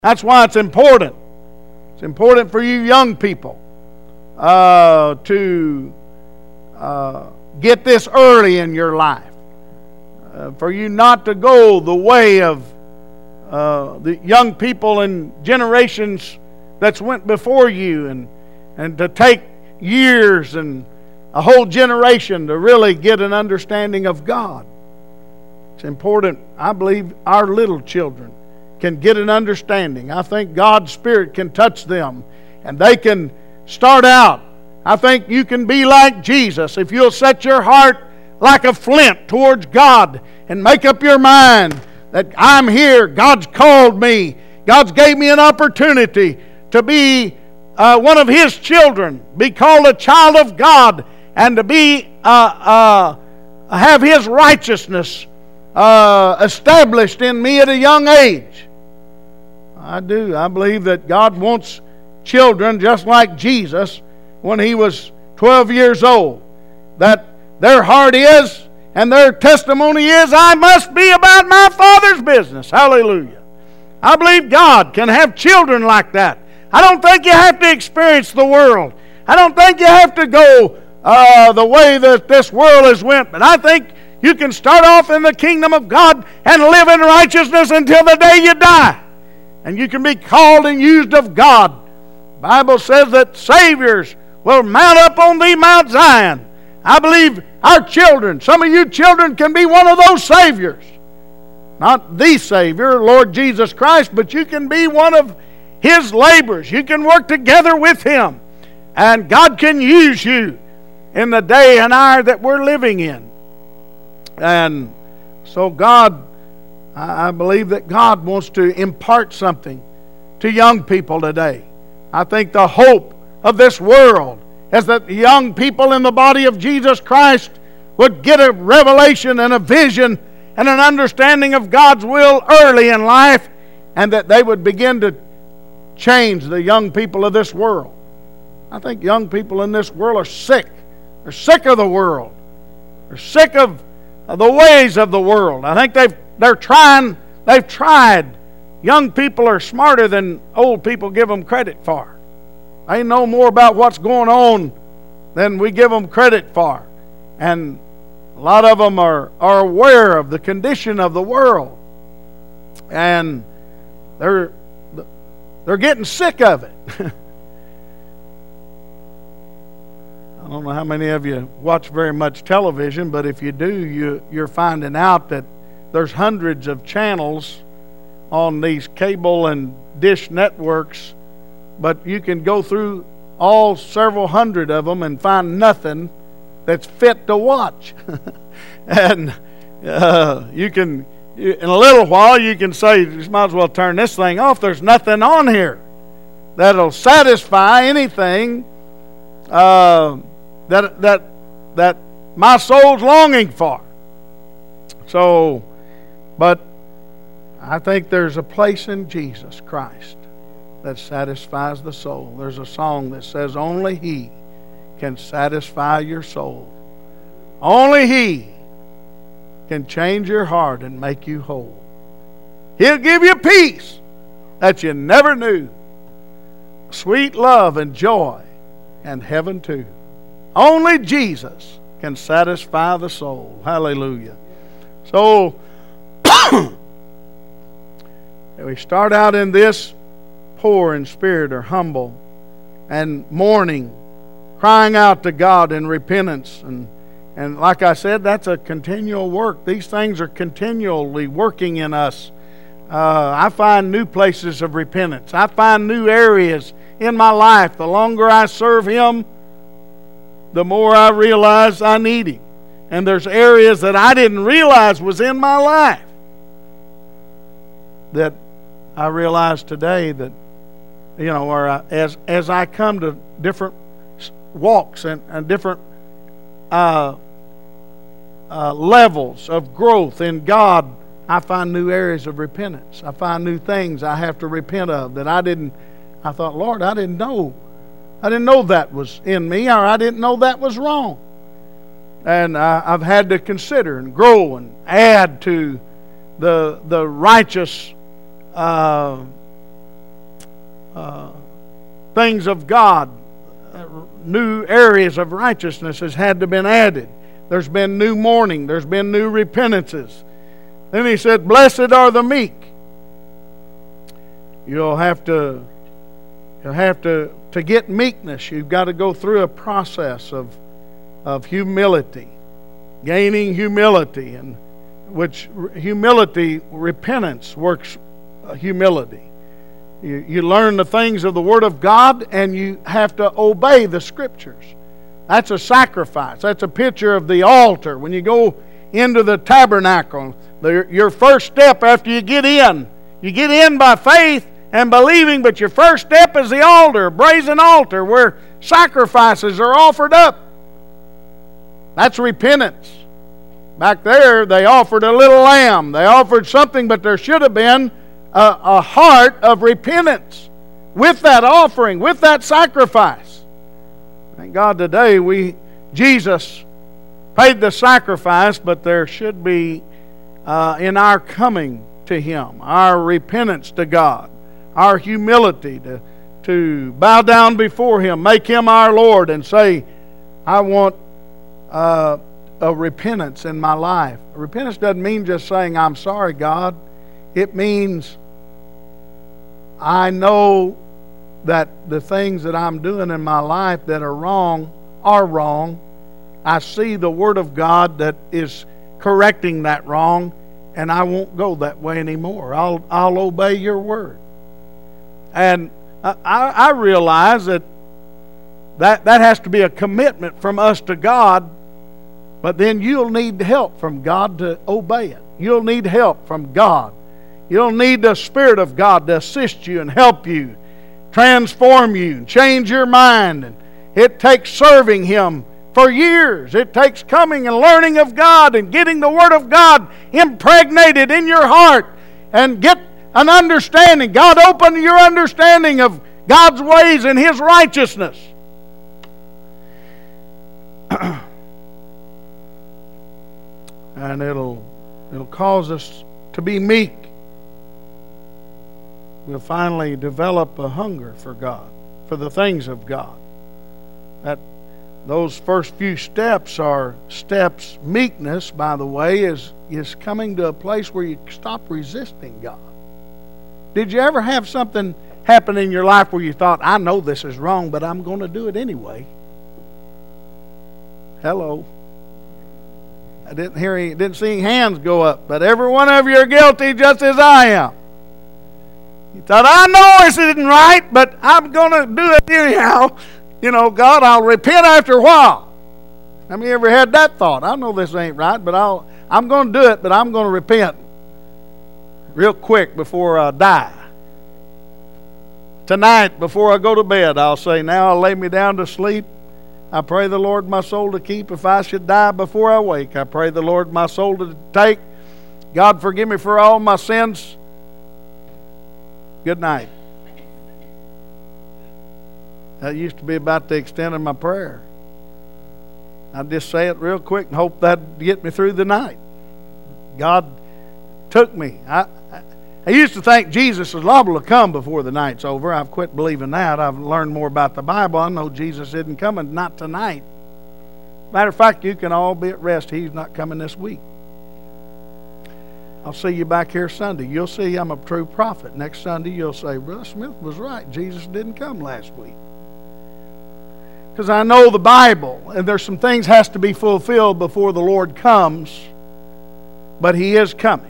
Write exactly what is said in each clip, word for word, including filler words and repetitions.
That's why it's important. It's important for you young people uh, to uh, get this early in your life. Uh, for you not to go the way of uh, the young people and generations that's went before you, and, and to take years and a whole generation to really get an understanding of God. It's important, I believe, our little children can get an understanding. I think God's Spirit can touch them, and they can start out. I think you can be like Jesus if you'll set your heart like a flint towards God and make up your mind that I'm here. God's called me. God's gave me an opportunity to be uh, one of His children, be called a child of God, and to be uh, uh, have His righteousness uh, established in me at a young age. I do. I believe that God wants children just like Jesus when He was twelve years old. That their heart is and their testimony is, I must be about my Father's business. Hallelujah. I believe God can have children like that. I don't think you have to experience the world. I don't think you have to go uh, the way that this world has went. But I think you can start off in the kingdom of God and live in righteousness until the day you die. And you can be called and used of God. The Bible says that saviors will mount up on the Mount Zion. I believe our children, some of you children, can be one of those saviors. Not the Savior, Lord Jesus Christ, but you can be one of His laborers. You can work together with Him. And God can use you in the day and hour that we're living in. And so God, I believe that God wants to impart something to young people today. I think the hope of this world is that the young people in the body of Jesus Christ would get a revelation and a vision and an understanding of God's will early in life, and that they would begin to change the young people of this world. I think young people in this world are sick. They're sick of the world. They're sick of, of the ways of the world. I think they've they're trying, they've tried. Young people are smarter than old people give them credit for. They know more about what's going on than we give them credit for. And a lot of them are, are aware of the condition of the world. And they're, they're getting sick of it. I don't know how many of you watch very much television, but if you do, you, you're finding out that there's hundreds of channels on these cable and dish networks, but you can go through all several hundred of them and find nothing that's fit to watch. And uh, you can, in a little while, you can say, you might as well turn this thing off. There's nothing on here that'll satisfy anything uh, that that that my soul's longing for. So, but I think there's a place in Jesus Christ that satisfies the soul. There's a song that says, only He can satisfy your soul. Only He can change your heart and make you whole. He'll give you peace that you never knew. Sweet love and joy and heaven too. Only Jesus can satisfy the soul. Hallelujah. So, we start out in this poor in spirit or humble and mourning, crying out to God in repentance. And, and like I said, that's a continual work. These things are continually working in us. Uh, I find new places of repentance. I find new areas in my life. The longer I serve Him, the more I realize I need Him. And there's areas that I didn't realize was in my life that I realize today that, you know, or I, as as I come to different walks and, and different uh, uh, levels of growth in God, I find new areas of repentance. I find new things I have to repent of that I didn't. I thought, Lord, I didn't know. I didn't know that was in me, or I didn't know that was wrong. And I, I've had to consider and grow and add to the the righteous Uh, uh, things of God, uh, new areas of righteousness has had to been added. There's been new mourning. There's been new repentances. Then he said, blessed are the meek. You'll have to, you'll have to, to get meekness, you've got to go through a process of, of humility, gaining humility, and which humility, repentance works uh, humility. You, you learn the things of the Word of God, and you have to obey the Scriptures. That's a sacrifice. That's a picture of the altar. When you go into the tabernacle, the, your first step after you get in, you get in by faith and believing, but your first step is the altar, a brazen altar where sacrifices are offered up. That's repentance. Back there, they offered a little lamb. They offered something, but there should have been a, a heart of repentance with that offering, with that sacrifice. Thank God today we Jesus paid the sacrifice, but there should be uh, in our coming to Him, our repentance to God, our humility to, to bow down before Him, make Him our Lord, and say, I want uh, a repentance in my life. Repentance doesn't mean just saying, I'm sorry, God. It means I know that the things that I'm doing in my life that are wrong are wrong. I see the Word of God that is correcting that wrong, and I won't go that way anymore. I'll I'll obey your Word. And I, I realize that, that that has to be a commitment from us to God, but then you'll need help from God to obey it. You'll need help from God. You'll need the Spirit of God to assist you and help you, transform you, and change your mind. And it takes serving Him for years. It takes coming and learning of God and getting the Word of God impregnated in your heart and get an understanding. God, open your understanding of God's ways and His righteousness. And it'll, it'll cause us to be meek. We'll finally develop a hunger for God, for the things of God. That those first few steps are steps. Meekness, by the way, is, is coming to a place where you stop resisting God. Did you ever have something happen in your life where you thought, I know this is wrong, but I'm going to do it anyway? Hello. I didn't hear any, didn't see any hands go up, but every one of you are guilty just as I am. You thought, I know this isn't right, but I'm going to do it anyhow. You know, God, I'll repent after a while. How many ever had that thought? I know this ain't right, but I'll, I'm going to do it, but I'm going to repent real quick before I die. Tonight, before I go to bed, I'll say, now I'll lay me down to sleep. I pray the Lord my soul to keep. If I should die before I wake, I pray the Lord my soul to take. God, forgive me for all my sins. Good night. That used to be about the extent of my prayer. I'd just say it real quick and hope that'd get me through the night. God took me. I, I, I used to think Jesus was liable to come before the night's over. I've quit believing that. I've learned more about the Bible. I know Jesus isn't coming, not tonight. Matter of fact, you can all be at rest. He's not coming this week. I'll see you back here Sunday. You'll see I'm a true prophet. Next Sunday you'll say, Brother Smith was right. Jesus didn't come last week. Because I know the Bible, and there's some things has to be fulfilled before the Lord comes, but He is coming.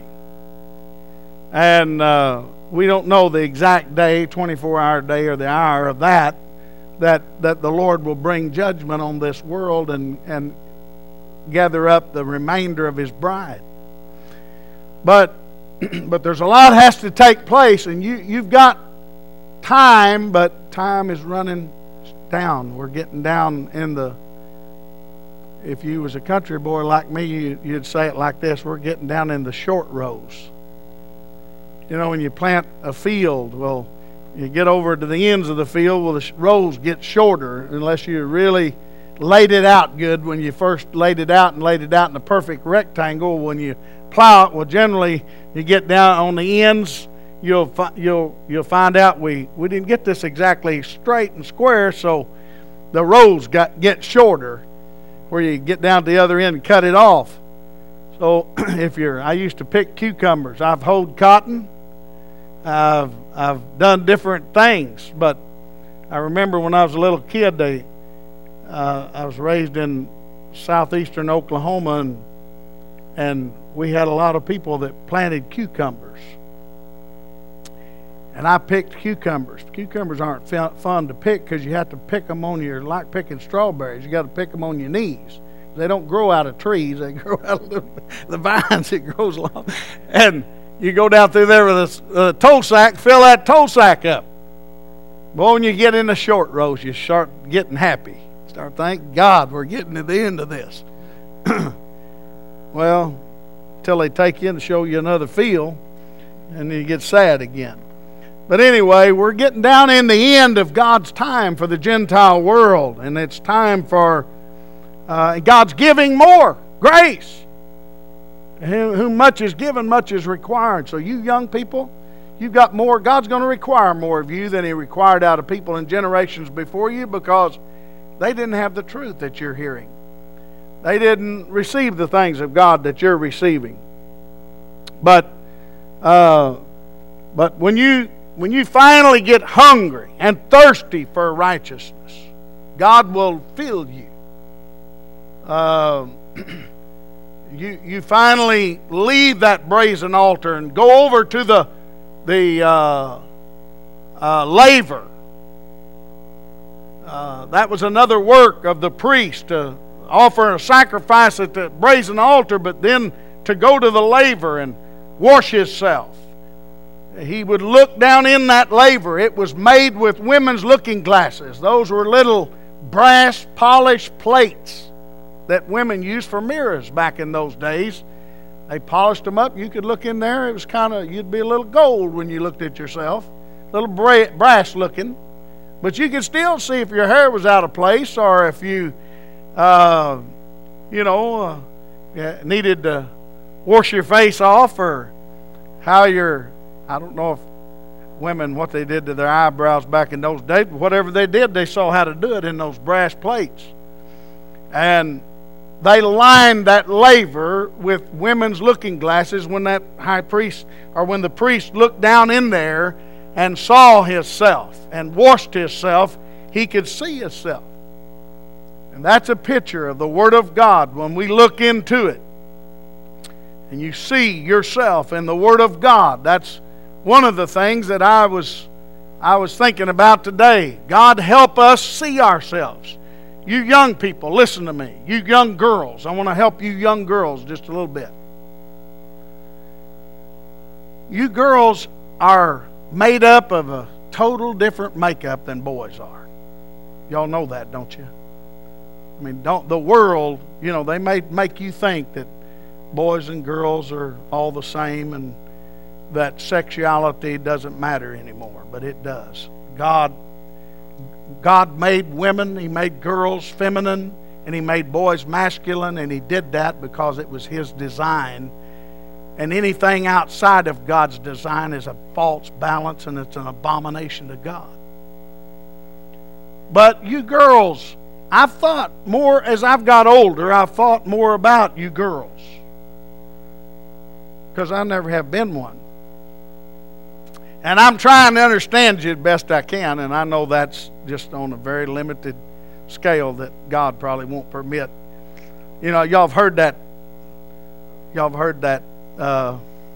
And uh, we don't know the exact day, twenty-four hour day, or the hour of that, that, that the Lord will bring judgment on this world and, and gather up the remainder of His bride. But but there's a lot has to take place, and you, you've got time, but time is running down. We're getting down in the, if you was a country boy like me, you, you'd say it like this, we're getting down in the short rows. You know, when you plant a field, well, you get over to the ends of the field, well, the rows get shorter unless you really laid it out good when you first laid it out and laid it out in a perfect rectangle. When you plow it, well, generally you get down on the ends, you'll fi- you'll you'll find out we, we didn't get this exactly straight and square, so the rows got get shorter, where you get down to the other end and cut it off. So if you're, I used to pick cucumbers. I've hoed cotton. I've I've done different things, but I remember when I was a little kid, they uh, I was raised in southeastern Oklahoma, and and we had a lot of people that planted cucumbers. And I picked cucumbers. Cucumbers aren't fun to pick because you have to pick them on your, like picking strawberries. You got to pick them on your knees. They don't grow out of trees. They grow out of the, the vines. It grows along. And you go down through there with a, a tow sack, fill that tow sack up. But when you get in the short rows, you start getting happy. Start thanking God we're getting to the end of this. Well, until they take you in to show you another field, and you get sad again. But anyway, we're getting down in the end of God's time for the Gentile world, and it's time for uh, God's giving more grace. Whom much is given, much is required. So you young people, you've got more. God's going to require more of you than He required out of people in generations before you, because they didn't have the truth that you're hearing. They didn't receive the things of God that you're receiving. But uh, but when you when you finally get hungry and thirsty for righteousness, God will fill you. Uh, you you finally leave that brazen altar and go over to the the uh, uh, laver. Uh, that was another work of the priest, to offer a sacrifice at the brazen altar, but then to go to the laver and wash himself. He would look down in that laver. It was made with women's looking glasses. Those were little brass polished plates that women used for mirrors back in those days. They polished them up. You could look in there. It was kind of, you'd be a little gold when you looked at yourself. A little bra- brass looking. But you could still see if your hair was out of place, or if you, uh, you know, uh, needed to wash your face off, or how your, I don't know if women, what they did to their eyebrows back in those days, but whatever they did, they saw how to do it in those brass plates. And they lined that laver with women's looking glasses when that high priest, or when the priest looked down in there and saw himself and washed himself, he could see himself. And that's a picture of the Word of God. When we look into it and you see yourself in the Word of God, that's one of the things that I was I was thinking about today. God, help us see ourselves. You young people, listen to me. You young girls, I want to help you young girls just a little bit. You girls are made up of a total different makeup than boys are. Y'all know that, don't you? I mean, don't the world, you know, they may make you think that boys and girls are all the same and that sexuality doesn't matter anymore, but it does. God God made women, He made girls feminine, and He made boys masculine, and He did that because it was His design. And anything outside of God's design is a false balance, and it's an abomination to God. But you girls, I've thought more, as I've got older, I've thought more about you girls, because I never have been one. And I'm trying to understand you the best I can, and I know that's just on a very limited scale that God probably won't permit. You know, y'all have heard that, y'all have heard that, uh,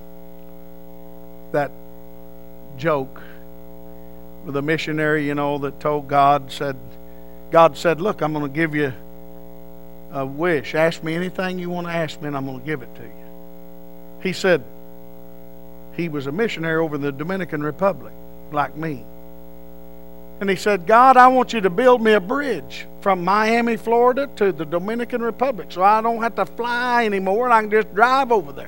that joke with a missionary, you know, that told God, said, God said, look, I'm going to give you a wish. Ask me anything you want to ask me, and I'm going to give it to you. He said, he was a missionary over in the Dominican Republic, like me. And he said, God, I want you to build me a bridge from Miami, Florida to the Dominican Republic so I don't have to fly anymore and I can just drive over there.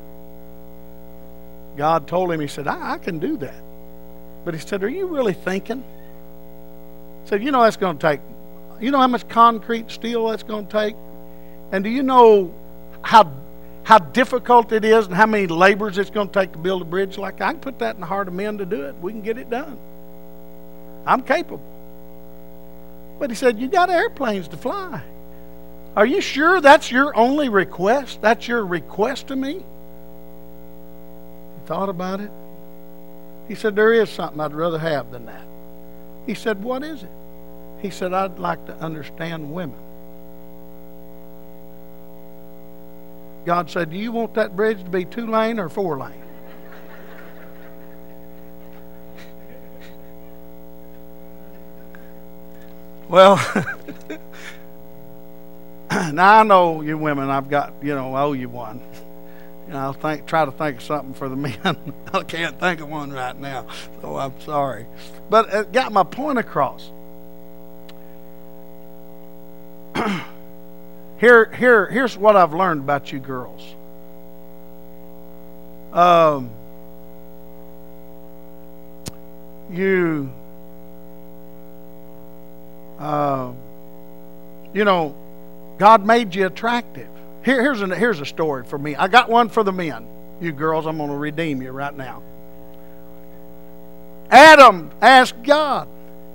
God told him, he said, I, I can do that. But he said, are you really thinking? He said, you know that's going to take, you know how much concrete steel that's going to take? And do you know how how difficult it is and how many labors it's going to take to build a bridge like that. I can put that in the heart of men to do it. We can get it done. I'm capable. But he said, you got airplanes to fly. Are you sure that's your only request? That's your request to me? He thought about it. He said, there is something I'd rather have than that. He said, what is it? He said, I'd like to understand women. God said, do you want that bridge to be two lane or four lane? Well, now I know you women, I've got, you know, I owe you one. You know, I'll think, try to think of something for the men. I can't think of one right now, so I'm sorry. But it got my point across. Here, here, here's what I've learned about you girls. Um, you, uh, you know, God made you attractive. Here, here's a here's a story for me. I got one for the men. You girls, I'm going to redeem you right now. Adam asked God,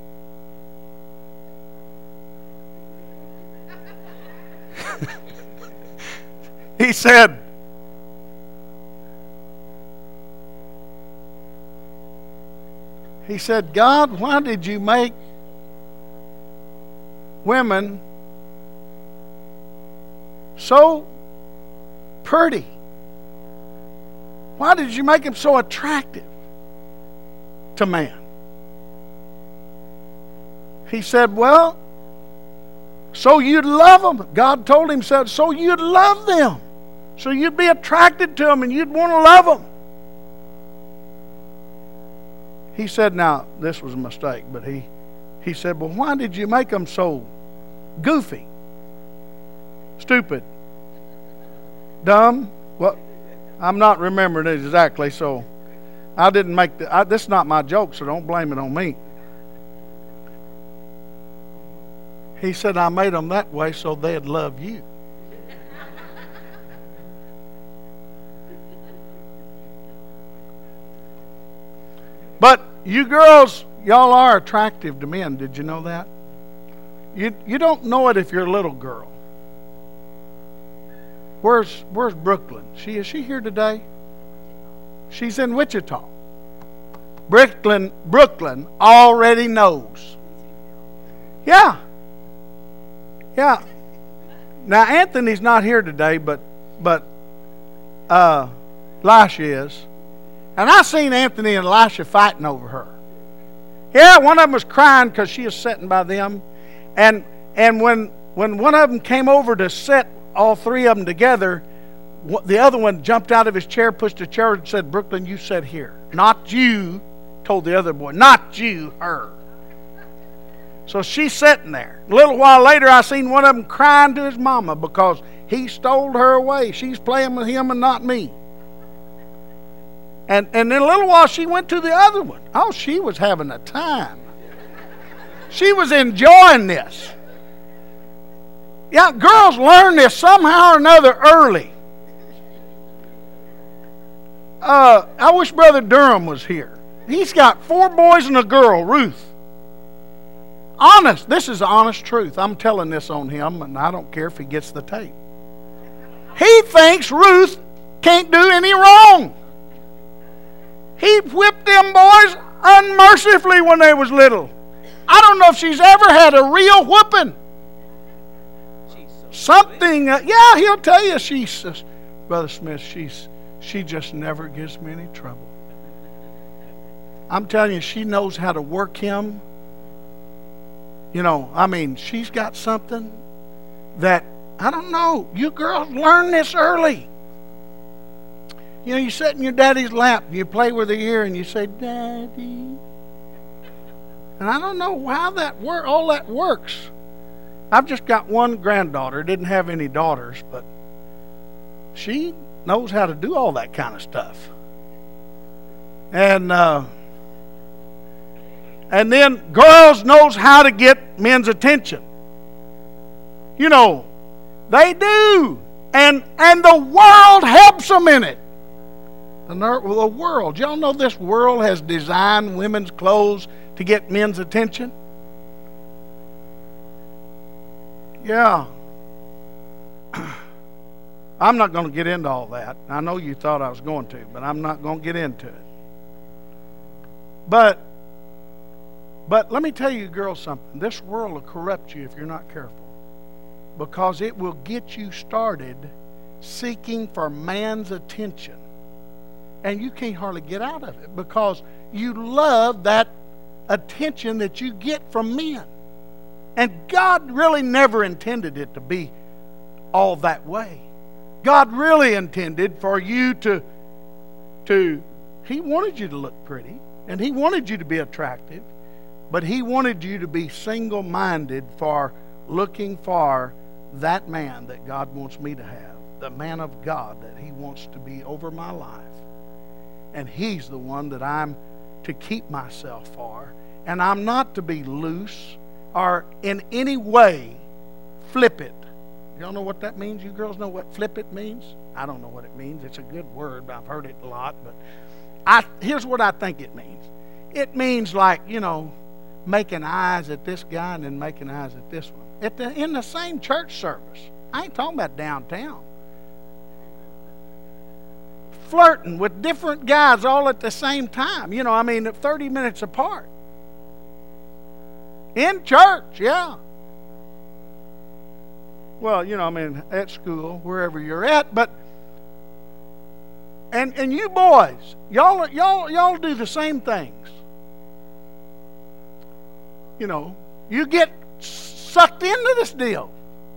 he said, he said, God, why did you make women so pretty? Why did you make them so attractive to man? He said, well, so you'd love them. God told him, said, so you'd love them. So you'd be attracted to them and you'd want to love them. He said, now, this was a mistake, but he, he said, well, why did you make them so goofy, stupid, dumb? Well, I'm not remembering it exactly, so I didn't make the, I, this is not my joke, so don't blame it on me. He said, I made them that way so they'd love you. But you girls, y'all are attractive to men. Did you know that? You you don't know it if you're a little girl. Where's Where's Brooklyn? She is she here today? She's in Wichita. Brooklyn Brooklyn already knows. Yeah. Yeah. Now Anthony's not here today, but but uh, Elisha is. And I seen Anthony and Elisha fighting over her. Yeah, one of them was crying because she was sitting by them. And and when when one of them came over to sit all three of them together, the other one jumped out of his chair, pushed a chair, and said, Brooklyn, you sit here. Not you, told the other boy. Not you, her. So she's sitting there. A little while later, I seen one of them crying to his mama because he stole her away. She's playing with him and not me. And, and in a little while, she went to the other one. Oh, she was having a time. She was enjoying this. Yeah, girls learn this somehow or another early. Uh, I wish Brother Durham was here. He's got four boys and a girl, Ruth. Honest, this is the honest truth. I'm telling this on him, and I don't care if he gets the tape. He thinks Ruth can't do any wrong. He whipped them boys unmercifully when they was little. I don't know if she's ever had a real whooping. Something, uh, yeah, he'll tell you. She's, uh, Brother Smith, she's, she just never gives me any trouble. I'm telling you, she knows how to work him. You know, I mean, she's got something that, I don't know, you girls learn this early. You know, you sit in your daddy's lap and you play with her ear and you say, Daddy. And I don't know how that work, all that works. I've just got one granddaughter. Didn't have any daughters, but she knows how to do all that kind of stuff. And uh, and then girls knows how to get men's attention. You know, they do. And, and the world helps them in it. The, ner- the world. Y'all know this world has designed women's clothes to get men's attention? Yeah. I'm not going to get into all that. I know you thought I was going to, but I'm not going to get into it. But, but let me tell you girls something. This world will corrupt you if you're not careful. Because it will get you started seeking for man's attention. And you can't hardly get out of it because you love that attention that you get from men. And God really never intended it to be all that way. God really intended for you to, to, He wanted you to look pretty, and He wanted you to be attractive, but He wanted you to be single-minded for looking for that man that God wants me to have, the man of God that He wants to be over my life. And He's the one that I'm to keep myself for. And I'm not to be loose or in any way flip it. Y'all know what that means? You girls know what flip it means? I don't know what it means. It's a good word, but I've heard it a lot. But I here's what I think it means. It means like, you know, making eyes at this guy and then making eyes at this one. At the, in the same church service. I ain't talking about downtown. Flirting with different guys all at the same time. You know, I mean, thirty minutes apart. In church, yeah. Well, you know, I mean, at school, wherever you're at, but and and you boys, y'all y'all y'all do the same things. You know, you get sucked into this deal.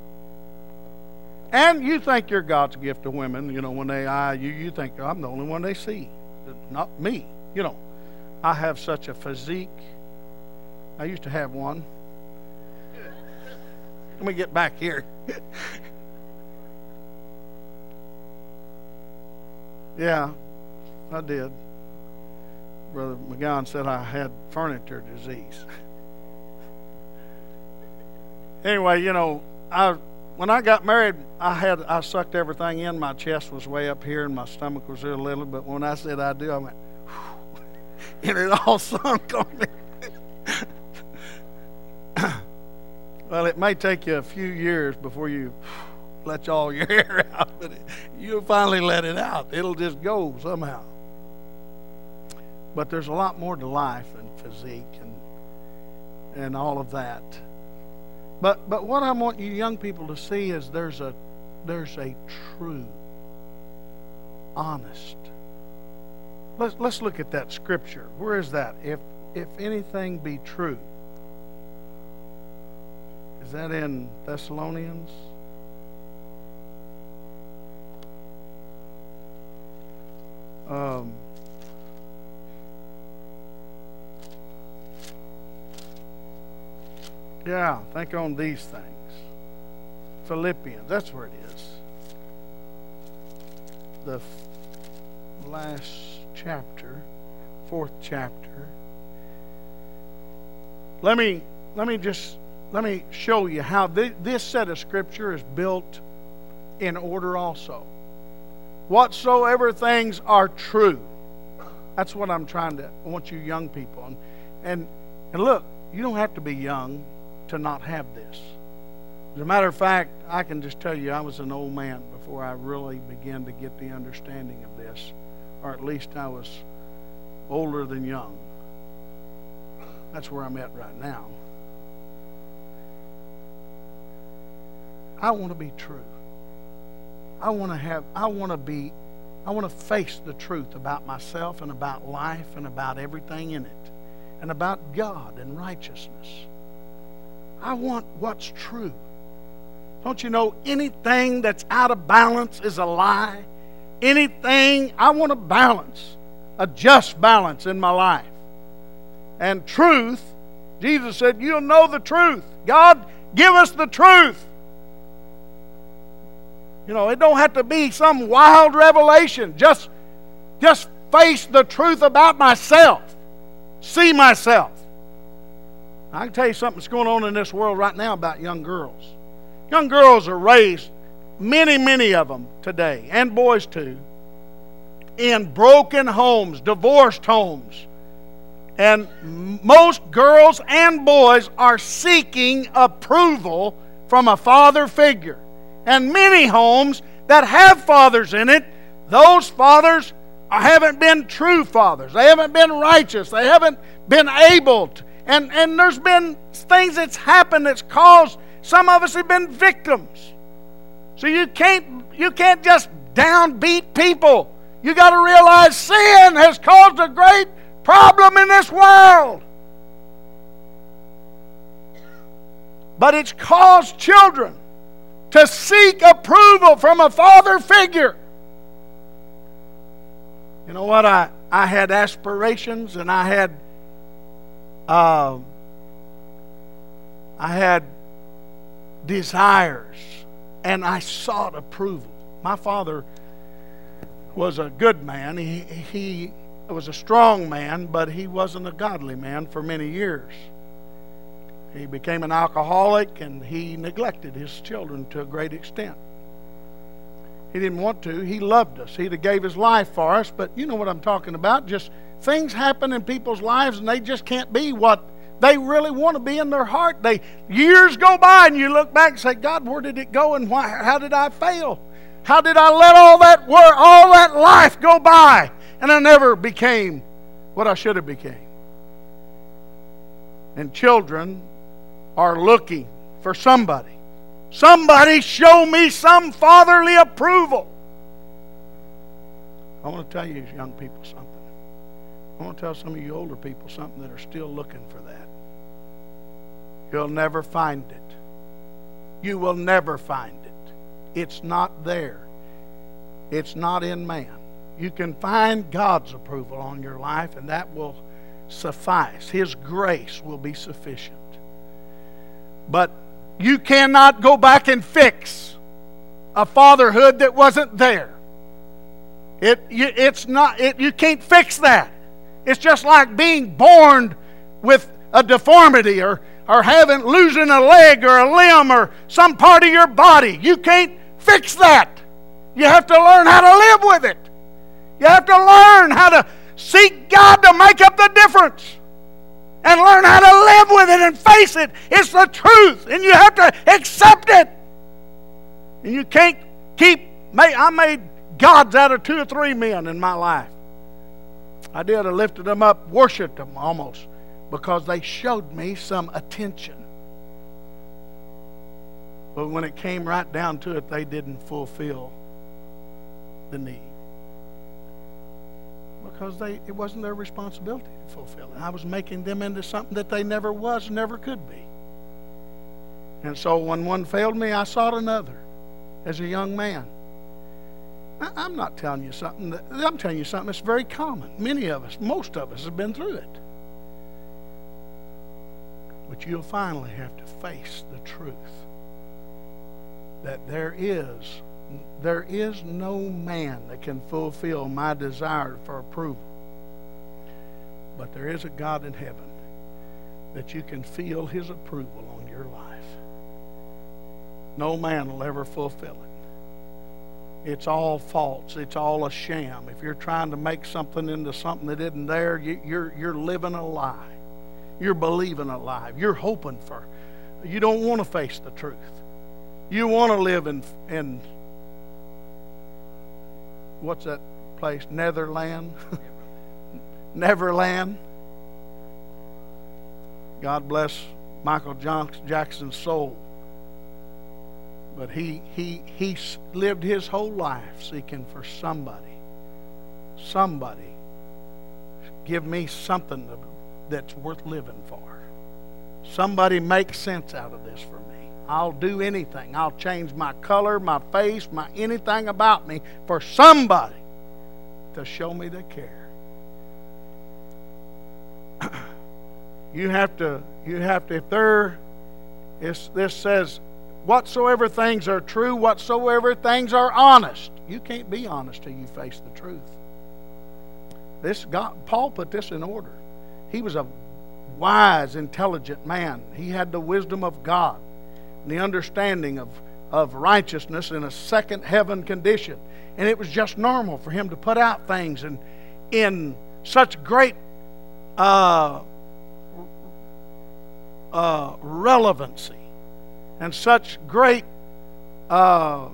And you think you're God's gift to women, you know, when they eye you, you think, I'm the only one they see. Not me. You know, I have such a physique. I used to have one. Let me get back here. Yeah, I did. Brother McGowan said I had furniture disease. Anyway, you know, I when I got married, I had I sucked everything in. My chest was way up here, and my stomach was real little. But when I said I do, I went, whew, and it all sunk on me. Well, it may take you a few years before you let all your hair out, but it, you'll finally let it out. It'll just go somehow. But there's a lot more to life than physique and and all of that. But but what I want you young people to see is there's a there's a true, honest. Let's let's look at that scripture. Where is that? If if anything be true. Is that in Thessalonians? Um, yeah, think on these things. Philippians, that's where it is. The f- last chapter, fourth chapter. Let me let me just let me show you how th- this set of scripture is built in order also. Whatsoever things are true. That's what I'm trying to I want you young people. And, and and look, you don't have to be young to not have this. As a matter of fact, I can just tell you I was an old man before I really began to get the understanding of this. Or at least I was older than young. That's where I'm at right now. I want to be true. I want to have, I want to be, I want to face the truth about myself and about life and about everything in it and about God and righteousness. I want what's true. Don't you know anything that's out of balance is a lie? Anything, I want a balance, a just balance in my life. And truth, Jesus said, you'll know the truth. God, give us the truth. You know, it don't have to be some wild revelation. Just, just face the truth about myself. See myself. I can tell you something that's going on in this world right now about young girls. Young girls are raised many, many of them today, and boys too, in broken homes, divorced homes. And most girls and boys are seeking approval from a father figure. And many homes that have fathers in it, those fathers haven't been true fathers. They haven't been righteous. They haven't been able to. And, and there's been things that's happened that's caused, some of us have been victims. So you can't, you can't just downbeat people. You got to realize sin has caused a great problem in this world. But it's caused children to seek approval from a father figure. You know what? I, I had aspirations, and I had uh, I had desires, and I sought approval. My father was a good man. He, he was a strong man, but he wasn't a godly man for many years. He became an alcoholic, and he neglected his children to a great extent. He didn't want to. He loved us. He'd have gave his life for us, but you know what I'm talking about. Just things happen in people's lives, and they just can't be what they really want to be in their heart. They years go by, and you look back and say, God, where did it go, and why? How did I fail? How did I let all that work, all that life go by, and I never became what I should have became? And children are looking for somebody. Somebody show me some fatherly approval. I want to tell you young people something. I want to tell some of you older people something that are still looking for that. You'll never find it. You will never find it. It's not there. It's not in man. You can find God's approval on your life, and that will suffice. His grace will be sufficient. But you cannot go back and fix a fatherhood that wasn't there. It, you, it's not, it, you can't fix that. It's just like being born with a deformity, or, or having, losing a leg or a limb or some part of your body. You can't fix that. You have to learn how to live with it. You have to learn how to seek God to make up the difference. And learn how to live with it and face it. It's the truth. And you have to accept it. And you can't keep... I made gods out of two or three men in my life. I did. I lifted them up, worshiped them almost, because they showed me some attention. But when it came right down to it, they didn't fulfill the need. Because they, it wasn't their responsibility to fulfill it. I was making them into something that they never was, never could be. And so when one failed me, I sought another as a young man. I, I'm not telling you something. That, I'm telling you something that's very common. Many of us, most of us have been through it. But you'll finally have to face the truth that there is There is no man that can fulfill my desire for approval. But there is a God in heaven that you can feel His approval on your life. No man will ever fulfill it. It's all false. It's all a sham. If you're trying to make something into something that isn't there, you, you're, you're living a lie. You're believing a lie. You're hoping for. You don't want to face the truth. You want to live in... in what's that place? Netherland? Neverland. God bless Michael Jackson's soul. But he, he, he lived his whole life seeking for somebody. Somebody. Give me something that's worth living for. Somebody make sense out of this for me. I'll do anything. I'll change my color, my face, my anything about me for somebody to show me they care. You have to, you have to, if there, this says, whatsoever things are true, whatsoever things are honest. You can't be honest till you face the truth. This God, Paul put this in order. He was a wise, intelligent man. He had the wisdom of God, the understanding of, of righteousness in a second heaven condition. And it was just normal for him to put out things and in such great uh, uh, relevancy and such great uh,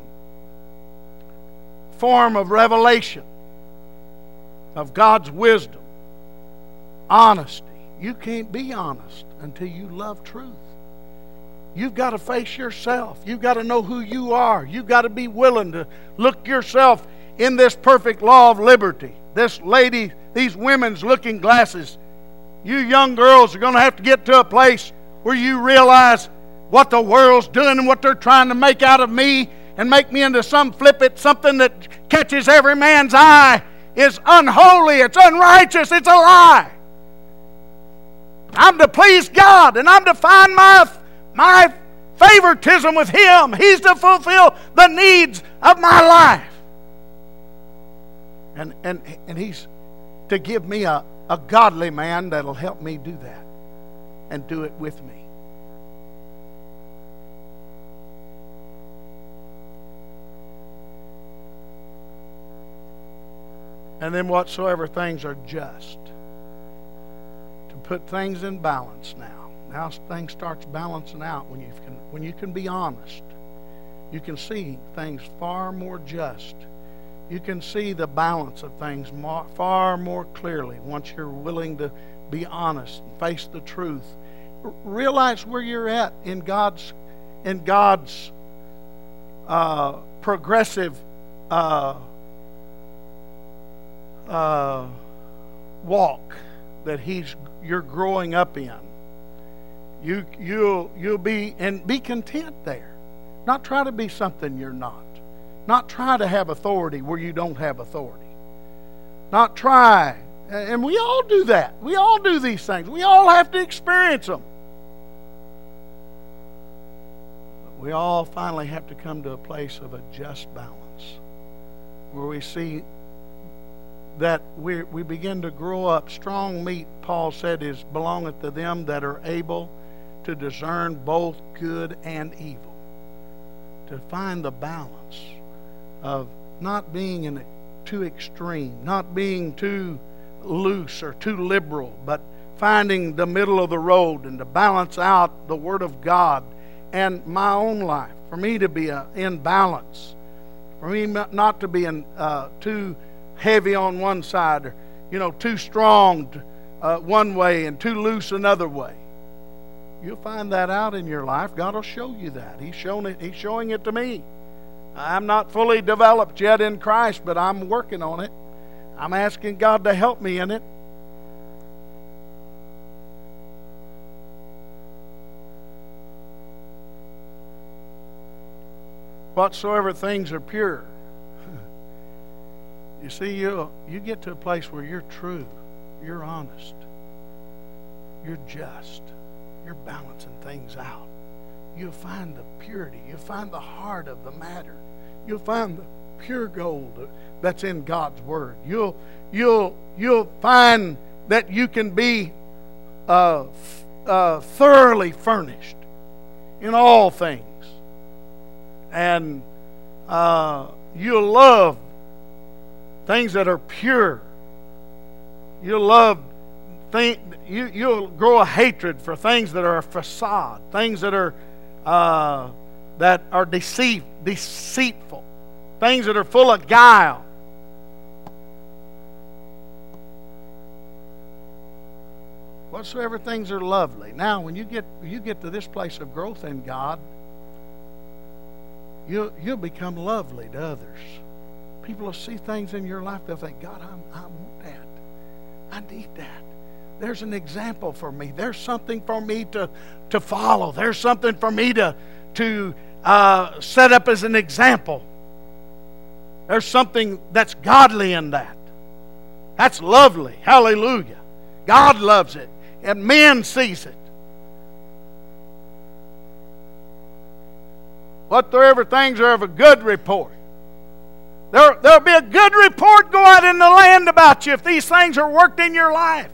form of revelation of God's wisdom, honesty. You can't be honest until you love truth. You've got to face yourself. You've got to know who you are. You've got to be willing to look yourself in this perfect law of liberty. This lady, these women's looking glasses. You young girls are going to have to get to a place where you realize what the world's doing and what they're trying to make out of me and make me into some flippant, something that catches every man's eye is unholy, it's unrighteous, it's a lie. I'm to please God and I'm to find my My favoritism with Him. He's to fulfill the needs of my life. And, and, and He's to give me a, a godly man that'll help me do that and do it with me. And then whatsoever things are just, to put things in balance now. Now things starts balancing out when you can when you can be honest. You can see things far more just. You can see the balance of things more, far more clearly once you're willing to be honest and face the truth. R- realize where you're at in God's in God's uh, progressive uh, uh, walk that He's you're growing up in. You, you'll, you'll be, and be content there. Not try to be something you're not. Not try to have authority where you don't have authority. Not try, and we all do that. We all do these things. We all have to experience them. But we all finally have to come to a place of a just balance where we see that we, we begin to grow up. Strong meat, Paul said, is belongeth to them that are able to discern both good and evil. To find the balance of not being in too extreme, not being too loose or too liberal, but finding the middle of the road and to balance out the Word of God and my own life. For me to be uh, in balance. For me not to be in, uh, too heavy on one side or, you know, too strong uh, one way and too loose another way. You'll find that out in your life. God will show you that. He's shown it. He's showing it to me. I'm not fully developed yet in Christ, but I'm working on it. I'm asking God to help me in it. Whatsoever things are pure. You see, you you get to a place where you're true, you're honest, you're just. You're balancing things out. You'll find the purity. You'll find the heart of the matter. You'll find the pure gold that's in God's Word. You'll you'll you'll find that you can be uh, uh, thoroughly furnished in all things, and uh, you'll love things that are pure. You'll love. Think, you, you'll grow a hatred for things that are a facade, things that are uh, that are deceit, deceitful, things that are full of guile. Whatsoever things are lovely. Now, when you get you get to this place of growth in God, you'll you'll become lovely to others. People will see things in your life. They'll think, God, I'm, I want that. I need that. There's an example for me. There's something for me to, to follow. There's something for me to, to uh, set up as an example. There's something that's godly in that. That's lovely. Hallelujah. God loves it. And men sees it. Whatsoever things are of a good report. There, there'll be a good report go out in the land about you if these things are worked in your life.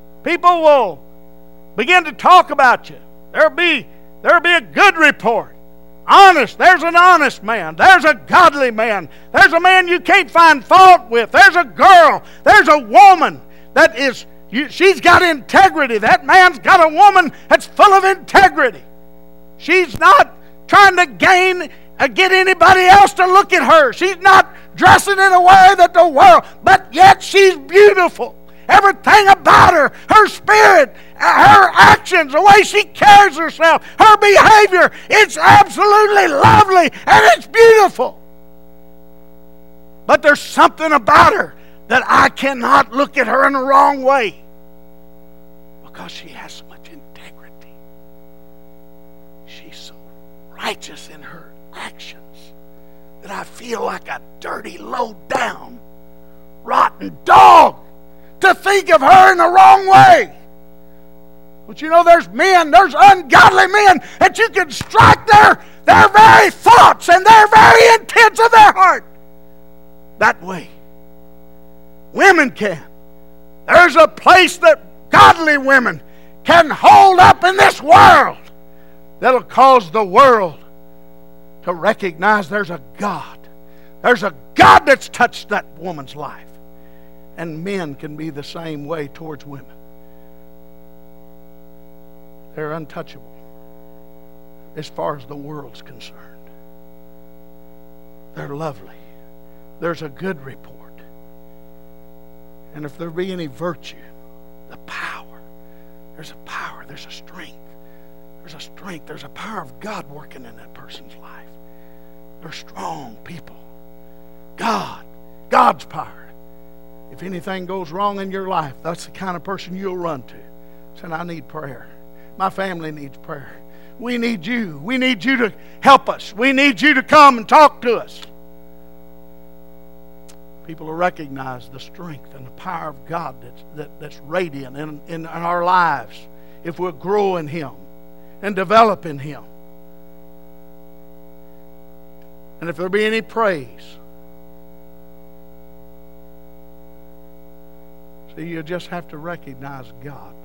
People will begin to talk about you. There'll be, there'll be a good report. Honest. There's an honest man. There's a godly man. There's a man you can't find fault with. There's a girl. There's a woman that is, you, she's got integrity. That man's got a woman that's full of integrity. She's not trying to gain, uh, get anybody else to look at her. She's not dressing in a way that the world, but yet she's beautiful. Everything about her, her spirit, her actions, the way she carries herself, her behavior, it's absolutely lovely and it's beautiful. But there's something about her that I cannot look at her in the wrong way because she has so much integrity. She's so righteous in her actions that I feel like a dirty, low-down, rotten dog to think of her in the wrong way. But you know, there's men, there's ungodly men that you can strike their, their very thoughts and their very intents of their heart that way. Women can. There's a place that godly women can hold up in this world that'll cause the world to recognize there's a God. There's a God that's touched that woman's life. And men can be the same way towards women. They're untouchable as far as the world's concerned. They're lovely. There's a good report. And if there be any virtue, the power, there's a power, there's a strength. There's a strength, there's a power of God working in that person's life. They're strong people. God, God's power. If anything goes wrong in your life, that's the kind of person you'll run to. Saying, I need prayer. My family needs prayer. We need you. We need you to help us. We need you to come and talk to us. People will recognize the strength and the power of God that's, that, that's radiant in, in, in our lives if we'll grow in Him and develop in Him. And if there be any praise, see, you just have to recognize God.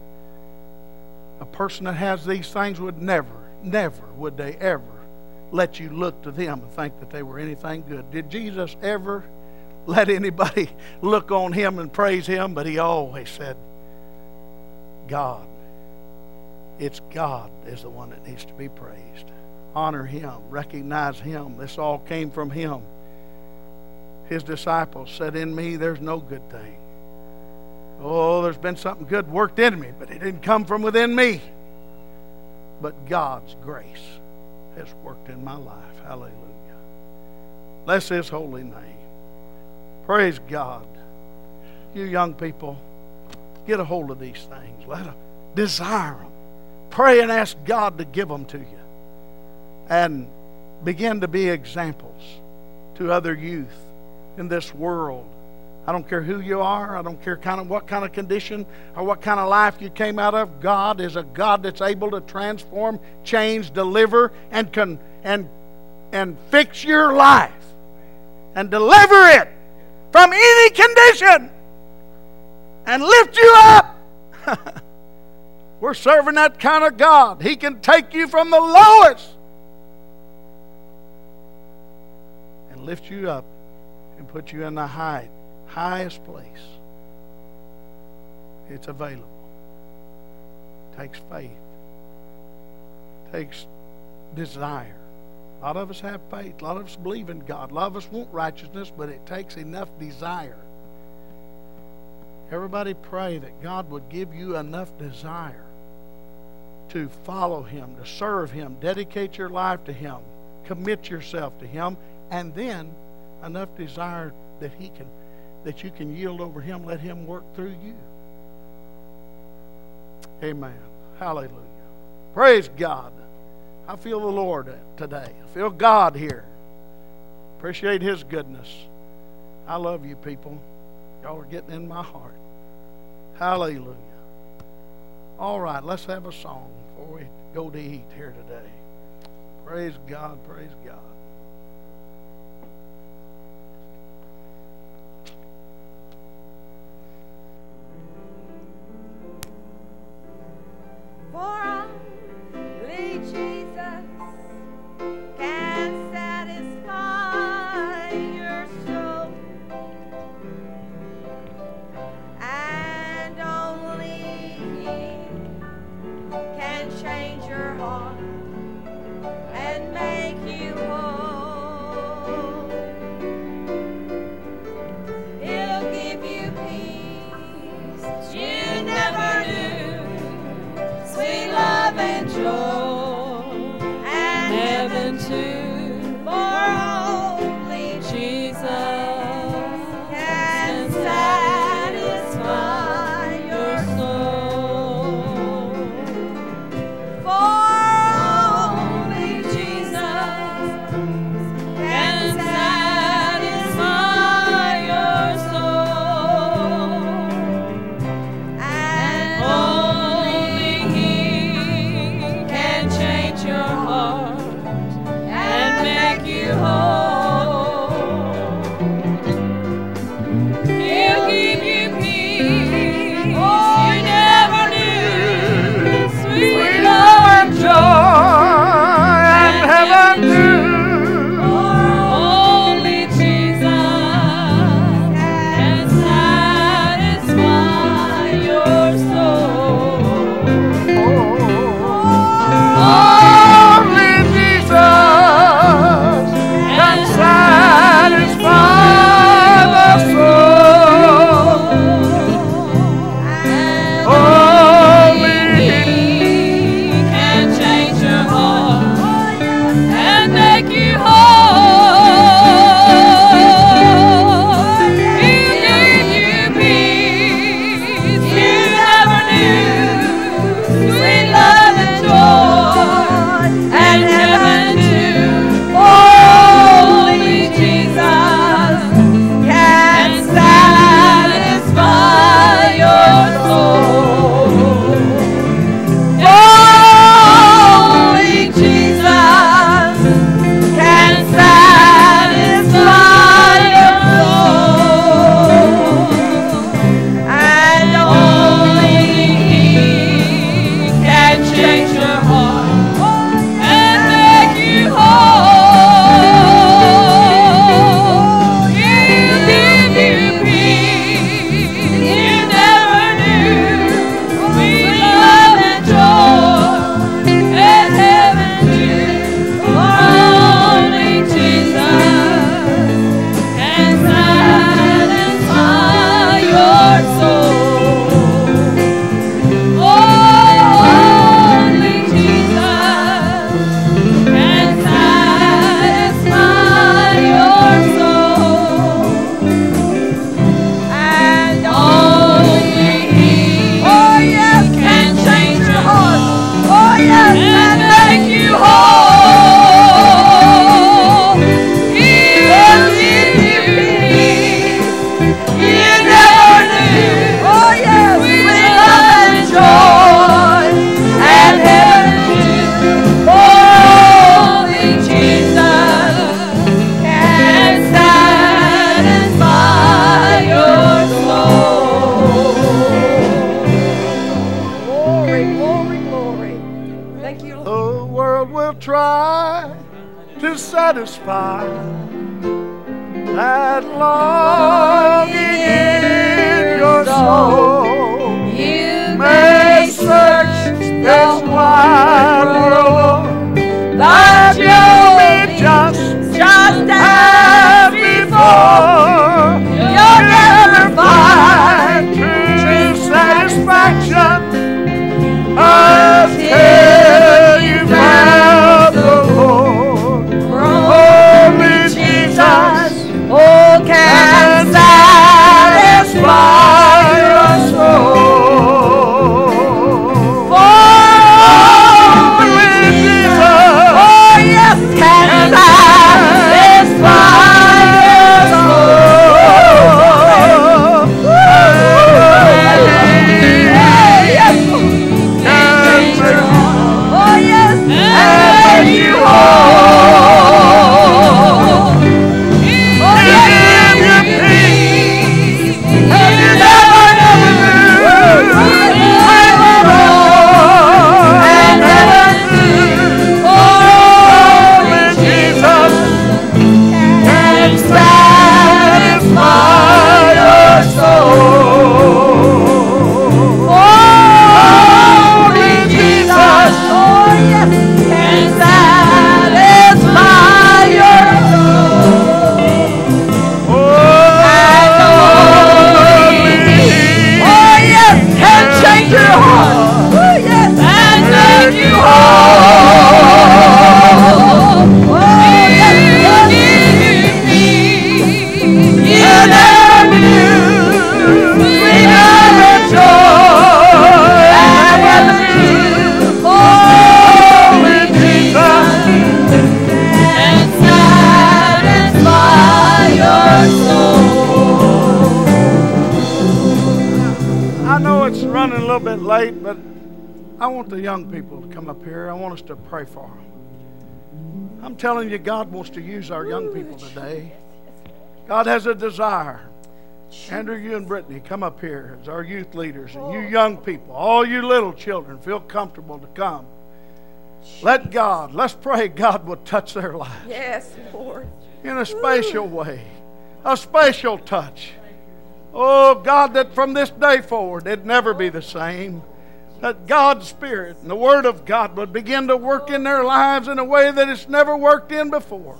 A person that has these things would never, never would they ever let you look to them and think that they were anything good. Did Jesus ever let anybody look on Him and praise Him? But He always said, God. It's God is the one that needs to be praised. Honor Him. Recognize Him. This all came from Him. His disciples said, in me there's no good thing. Oh, there's been something good worked in me, but it didn't come from within me. But God's grace has worked in my life. Hallelujah. Bless His holy name. Praise God. You young people, get a hold of these things. Let them desire them. Pray and ask God to give them to you. And begin to be examples to other youth in this world. I don't care who you are. I don't care kind of what kind of condition or what kind of life you came out of. God is a God that's able to transform, change, deliver, and con, and and fix your life and deliver it from any condition and lift you up. We're serving that kind of God. He can take you from the lowest and lift you up and put you in the high, highest place. It's available. It takes faith. It takes desire. A lot of us have faith. A lot of us believe in God. A lot of us want righteousness, but it takes enough desire. Everybody pray that God would give you enough desire to follow Him, to serve Him, dedicate your life to Him, commit yourself to Him, and then enough desire that He can, that you can yield over Him, let Him work through you. Amen. Hallelujah. Praise God. I feel the Lord today. I feel God here. Appreciate His goodness. I love you people. Y'all are getting in my heart. Hallelujah. All right, let's have a song before we go to eat here today. Praise God, praise God. For I, Jesus, change your heart and make you whole. He'll give you peace you never knew, sweet love and joy, and heaven too. For only Jesus can satisfy your soul. For only Jesus can satisfy your soul, and only He can change your heart and make you whole. He'll give you peace you never knew, sweet love and joy, and heaven too. Only Jesus can satisfy your soul. Only Jesus can satisfy the soul. Only He can change your heart and make you whole. He'll give you peace you never knew, sweet love and joy, and heaven too. Only Jesus can satisfy your soul. Only Jesus can satisfy your soul, and only He can change your heart and make you whole. He'll give you peace you never knew, sweet love and joy, and heaven too. Only Jesus can satisfy your soul. Only Jesus can satisfy your soul, and only He, oh yes, can change your heart, oh yes, and make you whole. He'll give you peace you never knew, oh yes, sweet love and joy, and heaven too. Only Jesus can satisfy your soul. Glory, glory, glory. Thank you, Lord. the world will try to satisfy that longing in your soul. You May search this wide world, but you'll be just, just as before. You'll never find true satisfaction until you found the Lord. Only Jesus oh, can satisfy your soul. I want the young people to come up here. I want us to pray for them. I'm telling you, God wants to use our young people today. God has a desire. Andrew, you and Brittany, come up here as our youth leaders. And you young people, all you little children, feel comfortable to come. Let God, let's pray God will touch their lives. Yes, Lord. In a special way. A special touch. Oh, God, that from this day forward, it'd never be the same. That God's Spirit and the Word of God would begin to work in their lives in a way that it's never worked in before.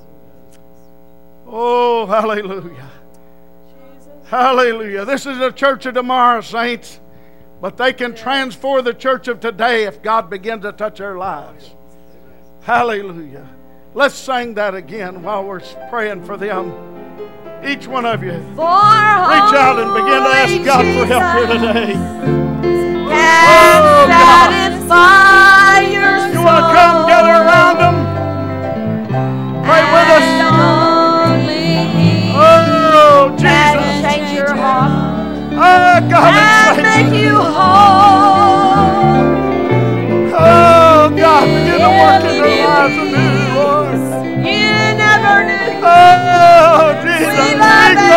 Oh, hallelujah. Hallelujah. This is a church of tomorrow, saints. But they can transform the church of today if God begins to touch their lives. Hallelujah. Let's sing that again while we're praying for them. Each one of you, For reach out and begin to ask God for help here today. Can Oh, God. satisfy your soul. You want to come gather around them? Pray with us. And only He Oh, can Jesus. change your heart Oh, God, and it's make safe. you whole. Oh, God, begin to work in their lives anew, Lord. You never knew. Oh, Jesus. We love and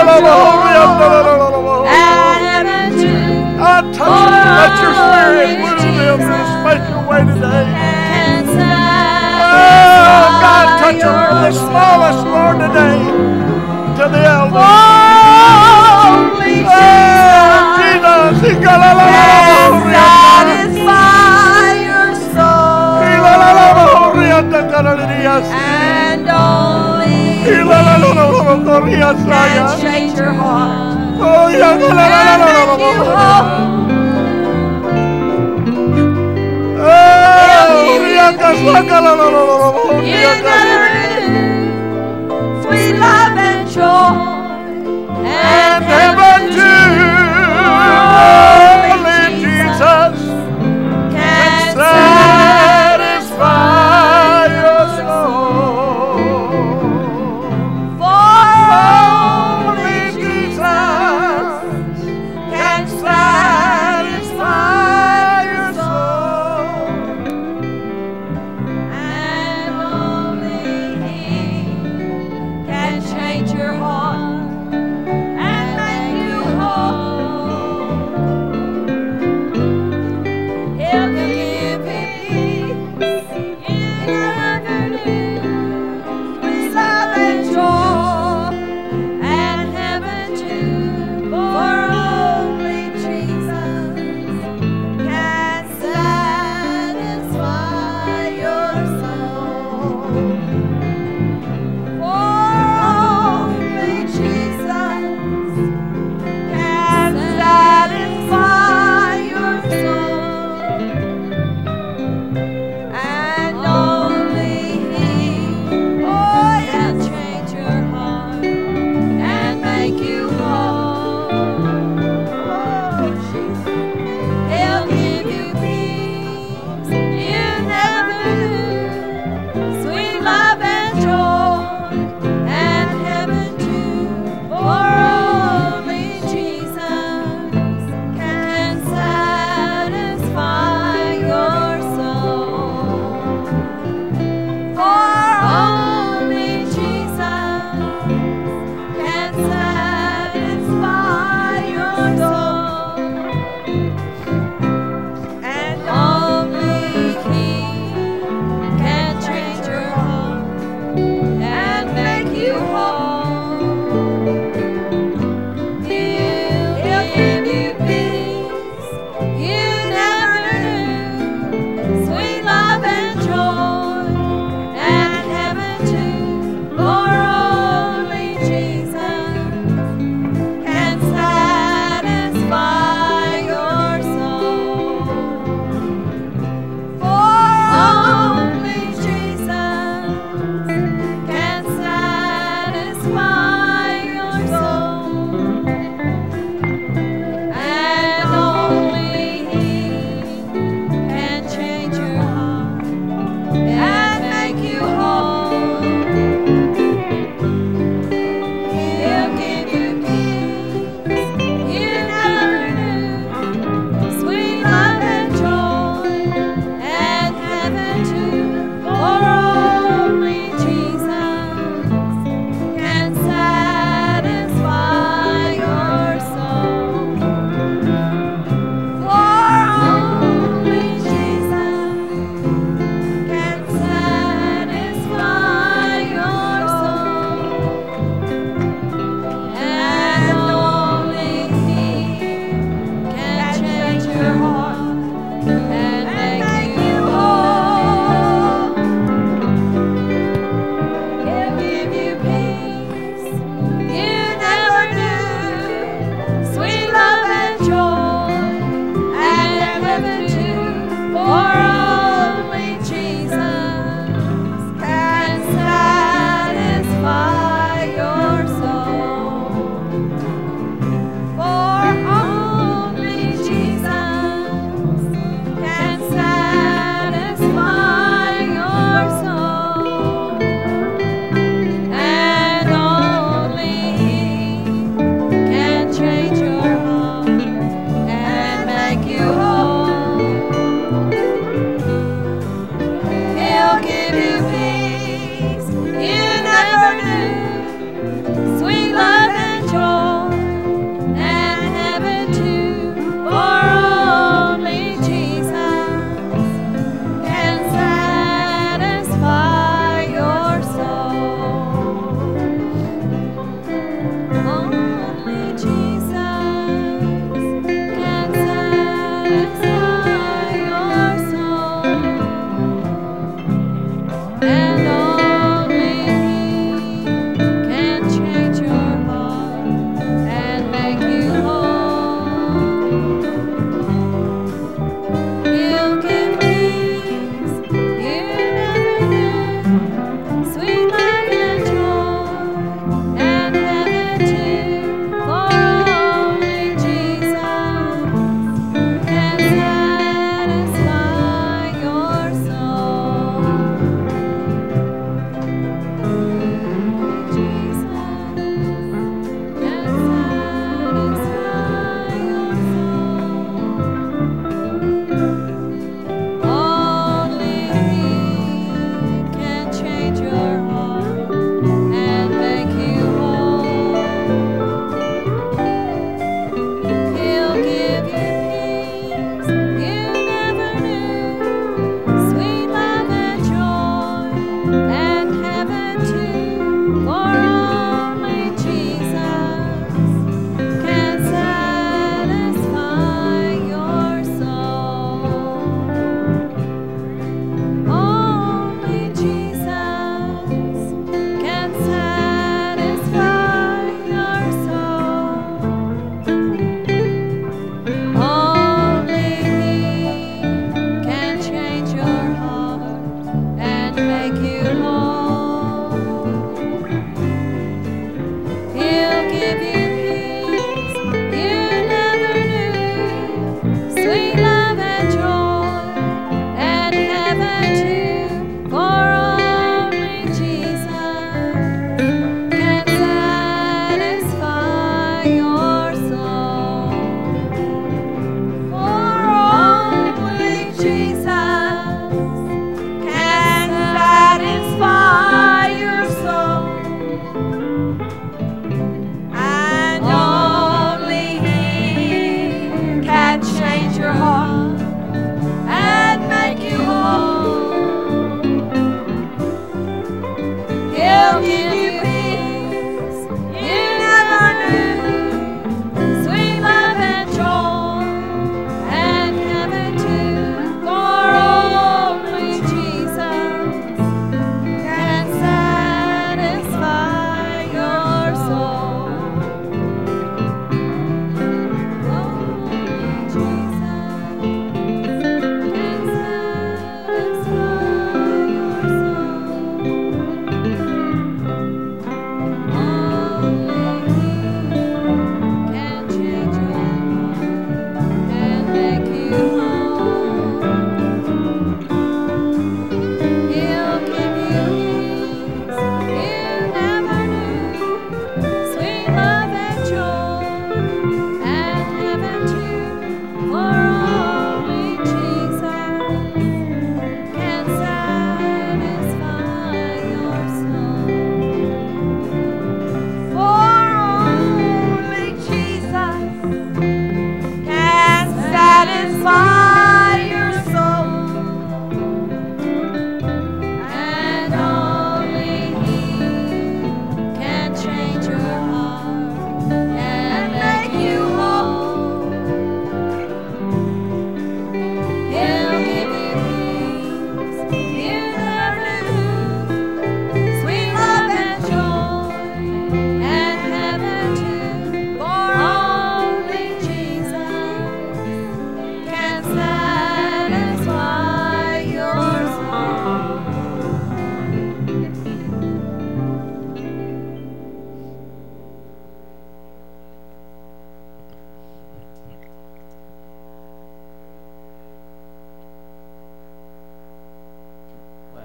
I Heaven too touch them. Let your Spirit move them in a special way today. can Oh, God, satisfy touch them from the your smallest, Lord, today to the elders. Only Oh, Jesus Jesus. can satisfy your soul. And only He can change your heart Oh, yeah, and make you whole. You never knew sweet love and joy and heaven too. Only Jesus can satisfy your soul. For Only Jesus can satisfy your soul. and only He can change your heart and make you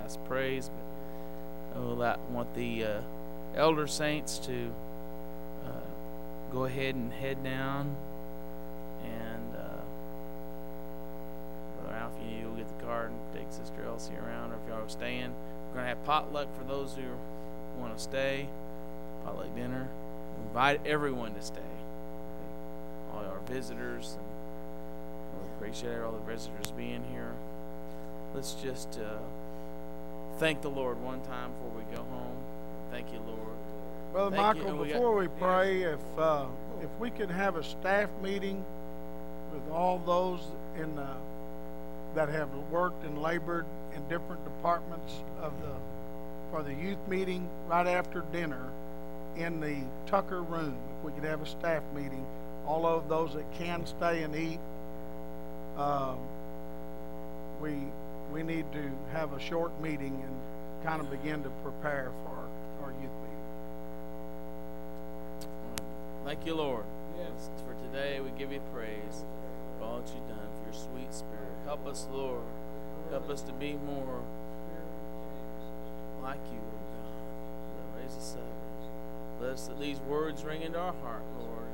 last praise. But oh, I want the uh, elder saints to uh, go ahead and head down. And uh, Brother Alf, you will get the card and take Sister Elsie around, or if y'all are staying. We're going to have potluck for those who want to stay. Potluck dinner. We invite everyone to stay. All our visitors. And we appreciate all the visitors being here. Let's just uh, thank the Lord one time before we go home. Thank you, Lord. Brother Thank Michael, you. We before got, we pray, if uh, if we could have a staff meeting with all those in the, that have worked and labored in different departments of the for the youth meeting right after dinner in the Tucker room. If we could have a staff meeting, all of those that can stay and eat, um, we we need to have a short meeting and kind of begin to prepare for our, our youth meeting. Thank you, Lord. Yes. For today, we give you praise for all that you've done, for your sweet Spirit. Help us, Lord. Help us to be more like you, oh God. Raise us up. Let us, these words ring into our heart, Lord.